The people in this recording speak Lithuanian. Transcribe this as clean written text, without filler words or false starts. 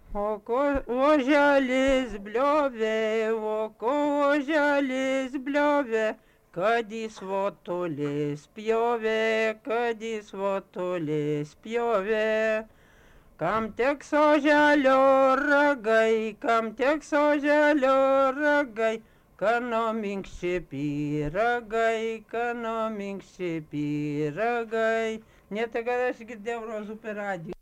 Oželis bliovė, oželis bliovė, kad į svotulį spjovė, kad į svotulį spjovė. Kam teks oželio ragai, kam teks oželio ragai, kano minkšti pyragai, kano minkšti pyragai. Ne tai, kad aš girdėjau rozų per radiją.